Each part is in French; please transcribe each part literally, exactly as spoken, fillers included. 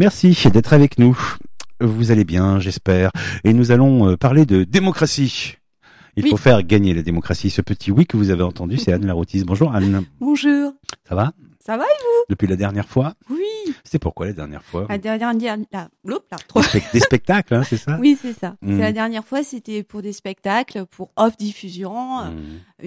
Merci d'être avec nous. Vous allez bien, j'espère. Et nous allons parler de démocratie. Il oui. faut faire gagner la démocratie. Ce petit oui que vous avez entendu, c'est Anne Larotis. Bonjour Anne. Bonjour. Ça va? Ça va et vous? Depuis la dernière fois? Oui. C'était pourquoi la dernière fois? La dernière, la, là, des, spe- des spectacles, hein, c'est ça? Oui, c'est ça. Mmh. C'est la dernière fois, c'était pour des spectacles, pour off diffusion, mmh.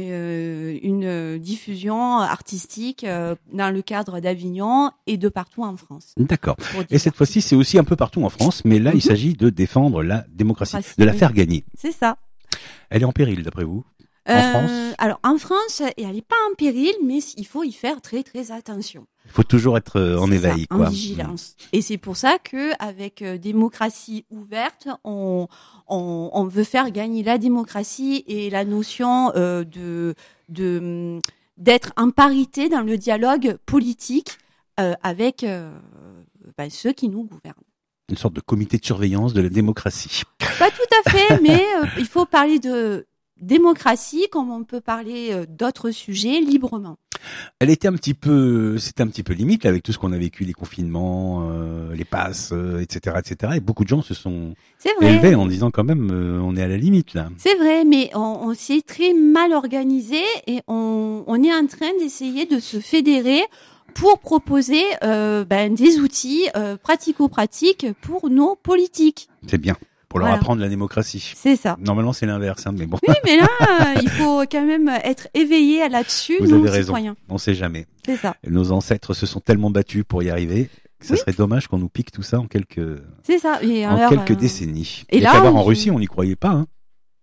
euh, une diffusion artistique euh, dans le cadre d'Avignon et de partout en France. D'accord. Et cette fois-ci, c'est aussi un peu partout en France, mais là, mmh. il s'agit de défendre la démocratie, démocratie de la oui. faire gagner. C'est ça. Elle est en péril, d'après vous? En euh, France? Alors, en France, elle n'est pas en péril, mais il faut y faire très, très attention. Il faut toujours être en c'est éveil, ça, quoi. En vigilance. Mmh. Et c'est pour ça que, avec euh, démocratie ouverte, on, on, on veut faire gagner la démocratie et la notion euh, de, de, d'être en parité dans le dialogue politique euh, avec euh, ben, ceux qui nous gouvernent. Une sorte de comité de surveillance de la démocratie. Pas tout à fait, mais euh, il faut parler de démocratie comme on peut parler euh, d'autres sujets librement. Elle était un petit peu, c'était un petit peu limite là, avec tout ce qu'on a vécu, les confinements, euh, les passes, euh, et cetera, et cetera. Et beaucoup de gens se sont élevés en disant quand même, euh, on est à la limite là. C'est vrai, mais on, on s'est très mal organisé et on, on est en train d'essayer de se fédérer pour proposer euh, ben, des outils euh, pratico-pratiques pour nos politiques. C'est bien. Pour leur voilà. apprendre la démocratie. C'est ça. Normalement, c'est l'inverse, hein, mais bon. Oui, mais là, il faut quand même être éveillé là-dessus, Vous nous, avez raison. citoyens. On sait jamais. C'est ça. Et nos ancêtres se sont tellement battus pour y arriver que ça oui. serait dommage qu'on nous pique tout ça en quelques, c'est ça. Et en alors, quelques euh... décennies. Et, et là, qu'avoir on... en Russie, on n'y croyait pas, hein.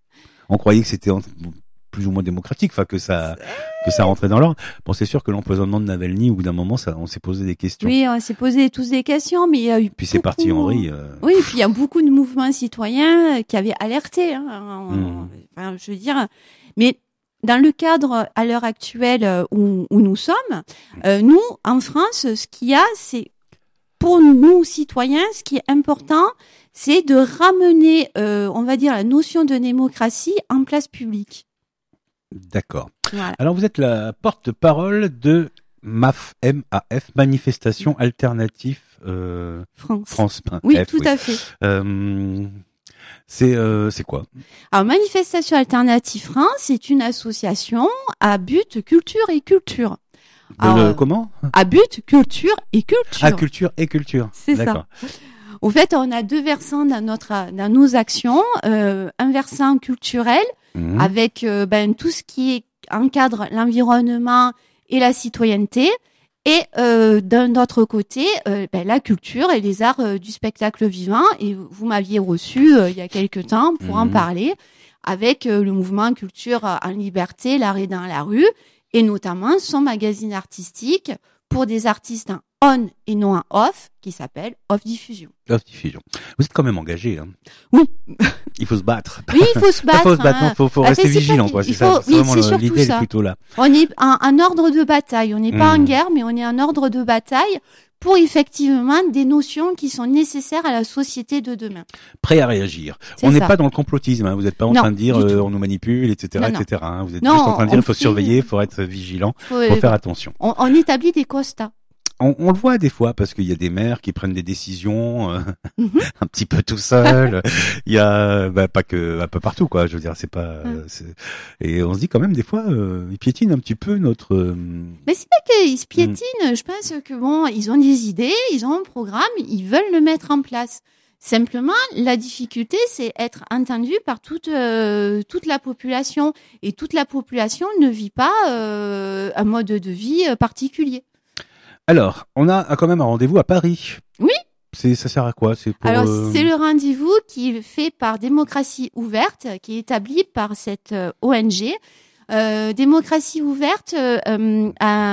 On croyait que c'était en... plus ou moins démocratique, enfin que ça que ça rentrait dans l'ordre. Bon, c'est sûr que l'empoisonnement de Navalny, au bout d'un moment, ça, on s'est posé des questions. Oui, on s'est posé tous des questions, mais il y a eu. Puis c'est beaucoup... parti en vrille. Euh... Oui, et puis il y a beaucoup de mouvements citoyens qui avaient alerté. Hein, mmh. Enfin, je veux dire, mais dans le cadre à l'heure actuelle où, où nous sommes, euh, nous en France, ce qu'il y a, c'est pour nous citoyens, ce qui est important, c'est de ramener, euh, on va dire, la notion de démocratie en place publique. D'accord. Voilà. Alors vous êtes la porte-parole de M A F, M A F, Manifestation Alternative euh, France. France. Oui, F, tout oui. à fait. Euh, c'est euh, c'est quoi? Alors Manifestation Alternative France, c'est une association à but culture et culture. Alors, euh, comment? À but culture et culture. Ah, culture et culture. C'est D'accord. ça. Au fait, on a deux versants dans notre dans nos actions. Euh, un versant culturel mmh. avec euh, ben tout ce qui encadre l'environnement et la citoyenneté, et euh, d'un autre côté, euh, ben, la culture et les arts euh, du spectacle vivant. Et vous m'aviez reçu euh, il y a quelque temps pour mmh. en parler, avec euh, le mouvement Culture en Liberté, l'arrêt dans la rue, et notamment son magazine artistique pour des artistes en on et non en off, qui s'appelle Off Diffusion. Off Diffusion. Vous êtes quand même engagé, hein? Oui. Il faut se battre. Oui, il faut se battre. Il faut se battre, hein. faut, faut bah, rester vigilant, quoi. C'est, faut, ça, c'est oui, vraiment c'est l'idée, ça. elle est plutôt là. On est en, en ordre de bataille. On n'est pas mmh. en guerre, mais on est en ordre de bataille pour effectivement des notions qui sont nécessaires à la société de demain. Prêt à réagir. C'est on n'est ça. pas dans le complotisme, hein. Vous n'êtes pas en non, train de dire euh, on nous manipule, et cetera, non, et cetera. Hein. Vous êtes non, juste en train de dire il faut fait... surveiller, il faut être vigilant, il faut, faut faire attention. On, on établit des constats. On, on le voit des fois parce qu'il y a des maires qui prennent des décisions euh, mm-hmm. un petit peu tout seuls. Il y a bah, pas que un peu partout, quoi. Je veux dire, c'est pas. Mm. C'est... Et on se dit quand même des fois, euh, ils piétinent un petit peu notre. Euh... Mais c'est pas qu'ils se piétinent. Mm. Je pense que bon, ils ont des idées, ils ont un programme, ils veulent le mettre en place. Simplement, la difficulté, c'est être entendu par toute euh, toute la population, et toute la population ne vit pas euh, un mode de vie particulier. Alors, on a quand même un rendez-vous à Paris. Oui. C'est, ça sert à quoi? C'est pour, Alors, euh... c'est le rendez-vous qui est fait par Démocratie Ouverte, qui est établi par cette euh, O N G. Euh, Démocratie Ouverte euh, a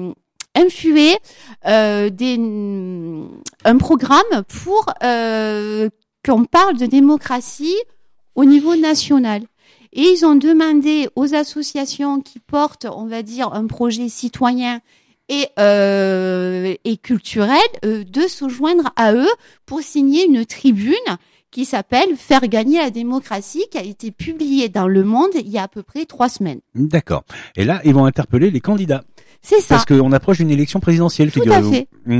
influé euh, des, un programme pour euh, qu'on parle de démocratie au niveau national. Et ils ont demandé aux associations qui portent, on va dire, un projet citoyen et euh, et culturel euh, de se joindre à eux pour signer une tribune qui s'appelle Faire gagner la démocratie, qui a été publiée dans Le Monde il y a à peu près trois semaines. D'accord. Et là, ils vont interpeller les candidats. C'est ça. Parce qu'on approche d'une élection présidentielle. Tout à fait. Mmh.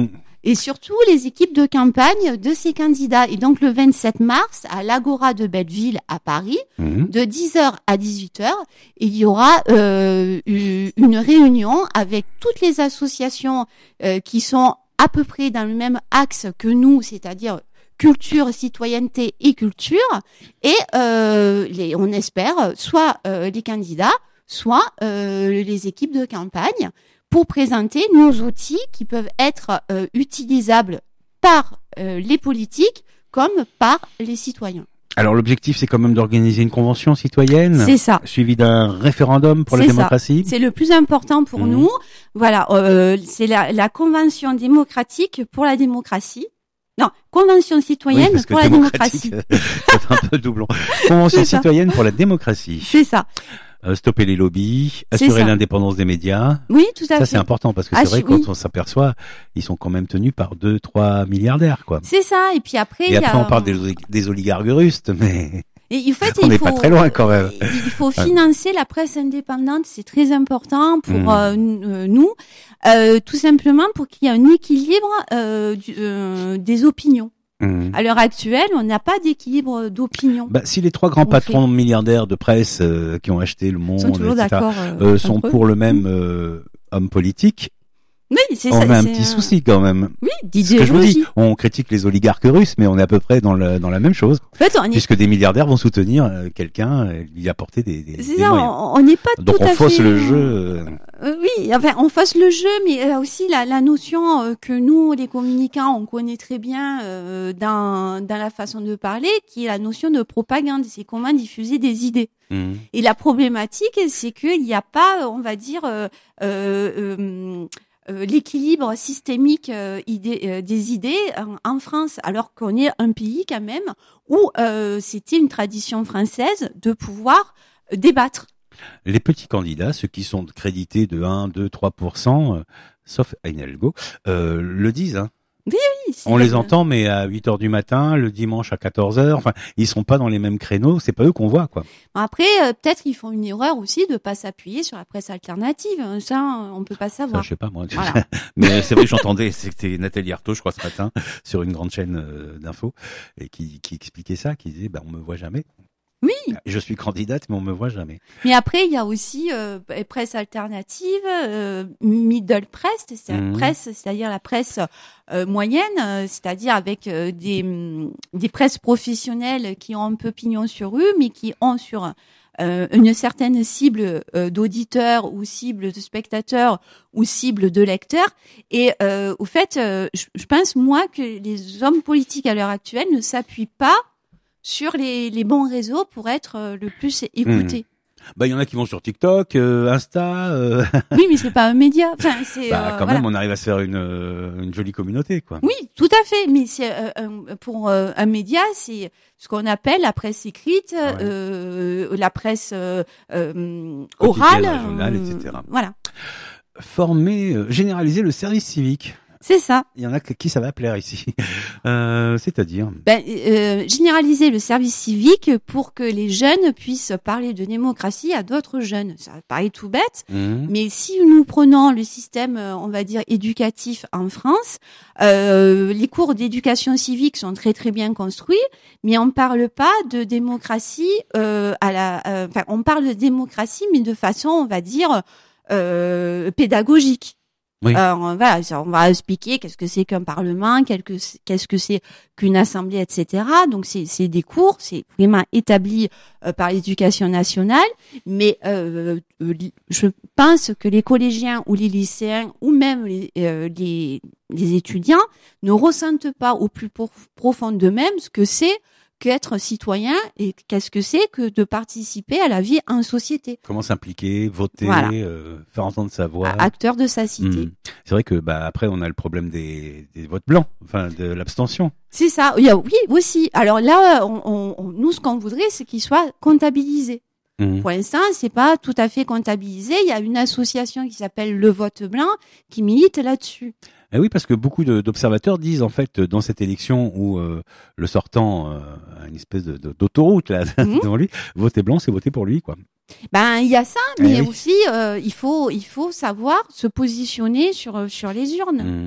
et surtout les équipes de campagne de ces candidats. Et donc le vingt-sept mars, à l'Agora de Belleville à Paris, mmh. de dix heures à dix-huit heures, il y aura euh, une réunion avec toutes les associations euh, qui sont à peu près dans le même axe que nous, c'est-à-dire culture, citoyenneté et culture, et euh, les, on espère soit euh, les candidats, soit euh, les équipes de campagne, pour présenter nos outils qui peuvent être euh, utilisables par euh, les politiques comme par les citoyens. Alors l'objectif, c'est quand même d'organiser une convention citoyenne, c'est ça, suivie d'un référendum pour c'est la démocratie. Ça. C'est le plus important pour mmh. nous. Voilà, euh, c'est la, la convention démocratique pour la démocratie. Non, convention citoyenne oui, pour la démocratie. C'est un peu doublon. Convention citoyenne pour la démocratie. C'est ça. Euh, stopper les lobbies, assurer l'indépendance des médias. Oui, tout à ça, fait. Ça, c'est important parce que c'est Assu- vrai, quand oui. on s'aperçoit, ils sont quand même tenus par deux, trois milliardaires, quoi. C'est ça. Et puis après, et il après, y a... on parle des, des oligarques russes, mais... Et en fait, on n'est faut, pas très loin quand même. Il faut financer la presse indépendante, c'est très important pour mmh. euh, nous, euh, tout simplement pour qu'il y ait un équilibre euh, du, euh, des opinions. Mmh. À l'heure actuelle, on n'a pas d'équilibre d'opinion. Bah, si les trois grands patrons fait. milliardaires de presse euh, qui ont acheté Le Monde, sont, et cetera, euh, euh, sont pour le même euh, homme politique, oui, c'est on ça, a un petit un... souci quand même. Oui, d'idéologie. Ce que je vous dis, on critique les oligarques russes, mais on est à peu près dans, le, dans la même chose. En fait, on est... Puisque des milliardaires vont soutenir euh, quelqu'un et lui apporter des, des, c'est des ça, moyens. On n'est pas Donc tout on à fausse fait... le jeu. Euh... Euh, oui, enfin, on fausse le jeu, mais euh, aussi la, la notion euh, que nous, les communicants, on connaît très bien euh, dans, dans la façon de parler, qui est la notion de propagande. C'est comment diffuser des idées. Mmh. Et la problématique, c'est qu'il n'y a pas, on va dire... Euh, euh, euh, Euh, l'équilibre systémique euh, idée, euh, des idées en, en France, alors qu'on est un pays quand même où euh, c'était une tradition française de pouvoir euh, débattre. Les petits candidats, ceux qui sont crédités de un, deux, trois pour cent, euh, sauf Anne Hidalgo, euh, le disent, hein. Oui, oui. On les entend, mais à huit heures du matin, le dimanche à quatorze heures. Enfin, ils sont pas dans les mêmes créneaux. C'est pas eux qu'on voit, quoi. Après, euh, peut-être qu'ils font une erreur aussi de pas s'appuyer sur la presse alternative. Ça, on peut pas savoir. Ça, je sais pas, moi. Voilà. Mais c'est vrai que j'entendais, c'était Nathalie Arthaud, je crois, ce matin, sur une grande chaîne euh, d'infos, et qui, qui expliquait ça, qui disait, ben, on me voit jamais. Oui. Je suis candidate, mais on me voit jamais. Mais après, il y a aussi euh, presse alternative, euh, middle press, c'est mmh. presse, c'est-à-dire la presse euh, moyenne, euh, c'est-à-dire avec euh, des des presses professionnelles qui ont un peu pignon sur rue, mais qui ont sur euh, une certaine cible euh, d'auditeurs ou cible de spectateurs ou cible de lecteurs. Et euh, au fait, euh, je, je pense moi que les hommes politiques à l'heure actuelle ne s'appuient pas sur les, les bons réseaux pour être euh, le plus écoutés. Mmh. Bah, il y en a qui vont sur TikTok, euh, Insta. Euh... Oui, mais c'est pas un média. Enfin, c'est. Bah, euh, quand voilà. même, on arrive à se faire une euh, une jolie communauté, quoi. Oui, tout à fait. Mais c'est euh, un, pour euh, un média, c'est ce qu'on appelle la presse écrite, ouais. euh, la presse euh, euh, orale, régionale, et cetera. Voilà. Former, euh, généraliser le service civique. C'est ça. Il y en a qui ça va plaire ici. Euh, c'est-à-dire ben, euh, généraliser le service civique pour que les jeunes puissent parler de démocratie à d'autres jeunes. Ça paraît tout bête, mmh. mais si nous prenons le système, on va dire, éducatif en France, euh, les cours d'éducation civique sont très très bien construits, mais on parle pas de démocratie euh, à la. Euh, enfin, on parle de démocratie, mais de façon, on va dire, euh, pédagogique. Oui. Euh, voilà, on va expliquer qu'est-ce que c'est qu'un parlement, qu'est-ce que c'est qu'une assemblée, et cetera. Donc c'est, c'est des cours, c'est vraiment établi euh, par l'éducation nationale, mais euh, je pense que les collégiens ou les lycéens ou même les, euh, les, les étudiants ne ressentent pas au plus profond d'eux-mêmes ce que c'est qu'être citoyen et qu'est-ce que c'est que de participer à la vie en société. Comment s'impliquer, voter, voilà. euh, faire entendre sa voix. Acteur de sa cité. Mmh. C'est vrai que bah après on a le problème des, des votes blancs, enfin de l'abstention. C'est ça. Il y a, oui, aussi. Alors là, on, on, nous ce qu'on voudrait, c'est qu'ils soient comptabilisés. Mmh. Pour l'instant, c'est pas tout à fait comptabilisé. Il y a une association qui s'appelle Le Vote Blanc qui milite là-dessus. Eh oui, parce que beaucoup de, d'observateurs disent en fait dans cette élection où euh, le sortant euh, a une espèce de, de, d'autoroute là mmh. devant lui, voter blanc, c'est voter pour lui, quoi. Ben il y a ça, mais eh oui. aussi euh, il faut il faut savoir se positionner sur sur les urnes. Mmh.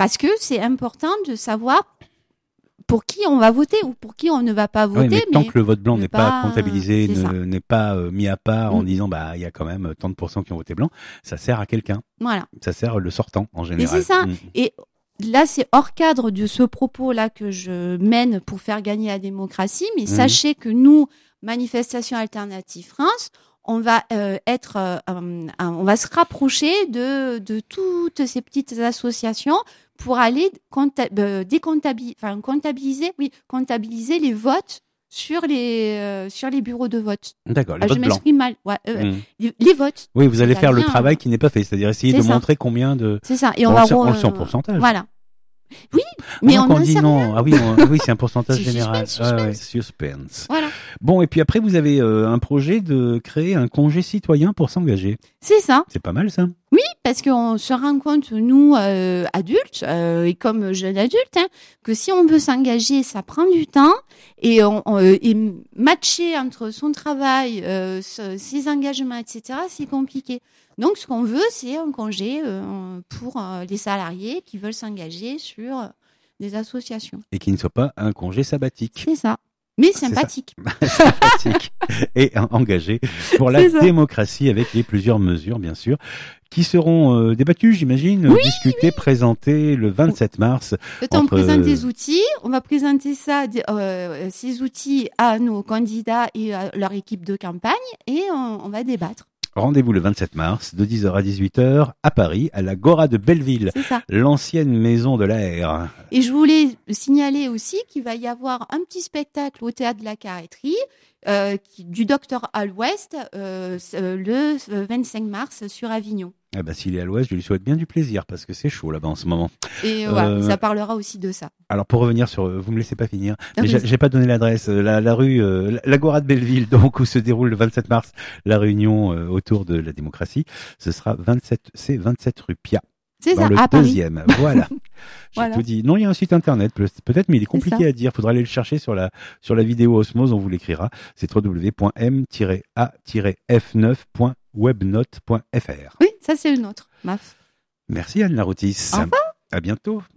parce que c'est important de savoir pour qui on va voter ou pour qui on ne va pas voter. Oui, mais, mais tant que le vote blanc n'est pas, pas comptabilisé, ne, n'est pas euh, mis à part mmh. en disant bah il y a quand même trente pour cent qui ont voté blanc, ça sert à quelqu'un. Voilà. Ça sert le sortant en général. Et c'est ça. Mmh. Et là, c'est hors cadre de ce propos-là que je mène pour faire gagner la démocratie. Mais mmh. sachez que nous, Manifestation Alternative France, on va euh, être, euh, euh, on va se rapprocher de de toutes ces petites associations pour aller compta- euh, décontabiliser, enfin comptabiliser, oui, comptabiliser les votes sur les euh, sur les bureaux de vote. D'accord, les ah, votes je blancs. m'exprime mal. Ouais, euh, mmh. les, les votes. Oui, vous allez faire le travail qui n'est pas fait, c'est-à-dire essayer de ça. montrer combien de. C'est ça. Et bon, on va on re... le sait en pourcentage. Voilà. Oui, mais ah, on, on dit non. Ah oui, on, oui, c'est un pourcentage c'est général. Suspense, suspense. Ah, ouais, suspense. Voilà. Bon, et puis après, vous avez euh, un projet de créer un congé citoyen pour s'engager. C'est ça. C'est pas mal, ça. Oui, parce qu'on se rend compte, nous, euh, adultes, euh, et comme jeunes adultes, hein, que si on veut s'engager, ça prend du temps. Et, on, on, et matcher entre son travail, euh, ses engagements, et cetera, c'est compliqué. Donc, ce qu'on veut, c'est un congé euh, pour euh, les salariés qui veulent s'engager sur euh, des associations. Et qui ne soit pas un congé sabbatique. C'est ça. Mais sympathique. sympathique et engagé pour la démocratie avec les plusieurs mesures, bien sûr, qui seront euh, débattues, j'imagine, oui, discutées, oui. présentées le vingt-sept mars. Entre... On présente des outils, on va présenter ça, euh, ces outils à nos candidats et à leur équipe de campagne et on, on va débattre. Rendez-vous le vingt-sept mars de dix heures à dix-huit heures à Paris, à l'Agora de Belleville, l'ancienne maison de l'air. Et je voulais signaler aussi qu'il va y avoir un petit spectacle au Théâtre de la Carrêterie euh, qui, du Docteur à l'Ouest euh, le vingt-cinq mars sur Avignon. Ah bah, s'il est à l'Ouest, je lui souhaite bien du plaisir parce que c'est chaud là-bas en ce moment. Et euh, ouais, ça parlera aussi de ça. Alors pour revenir sur, vous me laissez pas finir, mais j'ai, j'ai pas donné l'adresse, la, la rue, euh, l'Agora de Belleville, donc où se déroule le vingt-sept mars la réunion euh, autour de la démocratie, ce sera vingt-sept, c'est vingt-sept rue Piat. C'est dans ça, le à deuxième. Paris. Voilà. J'ai voilà. tout dit. Non, il y a un site internet, peut-être, mais il est compliqué à dire. Faudra aller le chercher sur la, sur la vidéo Osmose, on vous l'écrira. C'est w w w point m tiret a tiret f neuf point webnote point f r. Oui, ça c'est une autre. Maf. Merci Anne Laroutis. Au revoir. À bientôt.